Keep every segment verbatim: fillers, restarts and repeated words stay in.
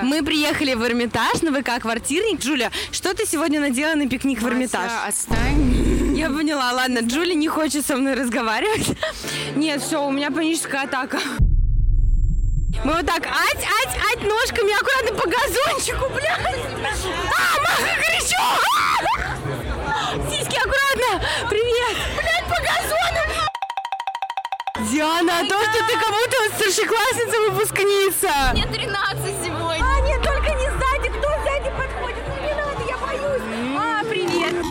Мы приехали в Эрмитаж на ВК-квартирник. Джуля, что ты сегодня надела на пикник в Эрмитаж? Мася, отстань. Я поняла, ладно, Джуля не хочет со мной разговаривать. Нет, все, у меня паническая атака. Мы вот так, ать, ать, ать, ножками аккуратно по газончику, блядь. А, Маха, горячо! А! Сиськи, аккуратно! Привет! Блядь, по газону! Диана, а то, что ты как будто старшеклассница, выпускница. Мне тринадцать сегодня. А, нет, только не сзади. Кто сзади подходит? Ну, не надо, я боюсь. А, привет.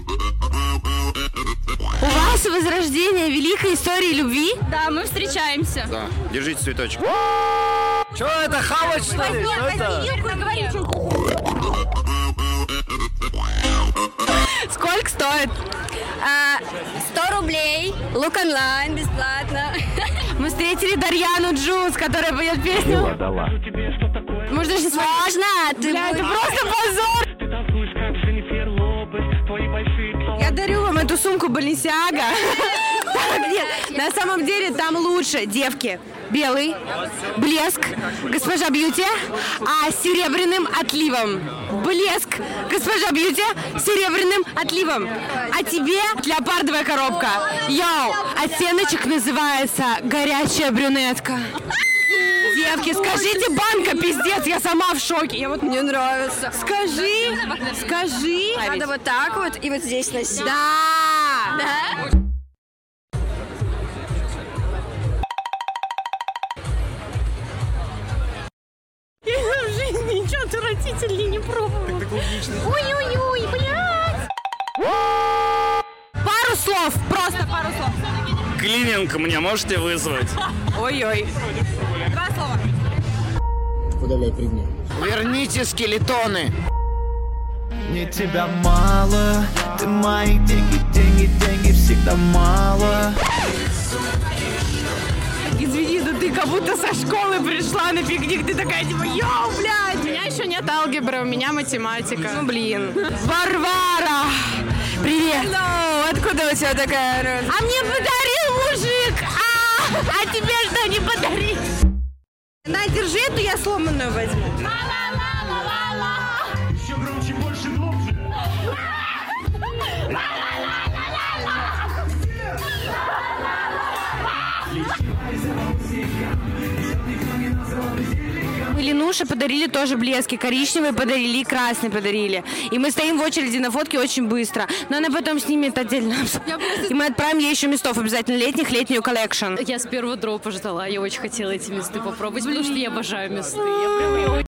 У вас возрождение великой истории любви? Да, мы встречаемся. Да, держите цветочек. Что это, хавать, что ли? Что это? Сколько стоит? сто рублей. Лук онлайн, бесплатно. Мы встретили Дарьяну Джунс, которая поет песню. Может, даже не Можно? Ты Бля, это будешь- просто позор. Я дарю вам эту сумку Баленсиага. Так, нет, на самом деле там лучше, девки. Белый, блеск, госпожа Бьюти, а с серебряным отливом. Блеск, госпожа Бьюти, с серебряным отливом. А тебе леопардовая коробка. Йоу, оттеночек называется горячая брюнетка. Девки, скажите, банка, пиздец, я сама в шоке. Я вот... Мне нравится. Скажи, скажи. Надо вот так вот и вот здесь носить. Да. Да? Я в жизни ничего отвратительнее не пробовала. Ой-ой-ой, блядь. Пару слов, просто пару слов. Клининг мне можете вызвать? Ой-ой. Два слова. Удаляй предмет. Верните скелетоны. Мне тебя мало, ты мои деньги, деньги, деньги всегда мало. Извини, но ты как будто со школы пришла на пикник. Ты такая типа, йоу, блядь. У меня еще нет алгебры, у меня математика. Ну, блин. Варвара. Привет. Hello. Откуда у тебя такая? А мне подарил мужик. А, а тебе что не подарил? На, держи эту, я сломанную возьму. Мы Ленуше подарили тоже блески. Коричневый подарили и красный подарили. И мы стоим в очереди на фотке очень быстро. Но она потом снимет отдельно. И мы отправим ей еще местов обязательно летних, летнюю коллекшн. Я с первого дропа ждала, я очень хотела эти месты попробовать, потому что я обожаю месты. Я прям, я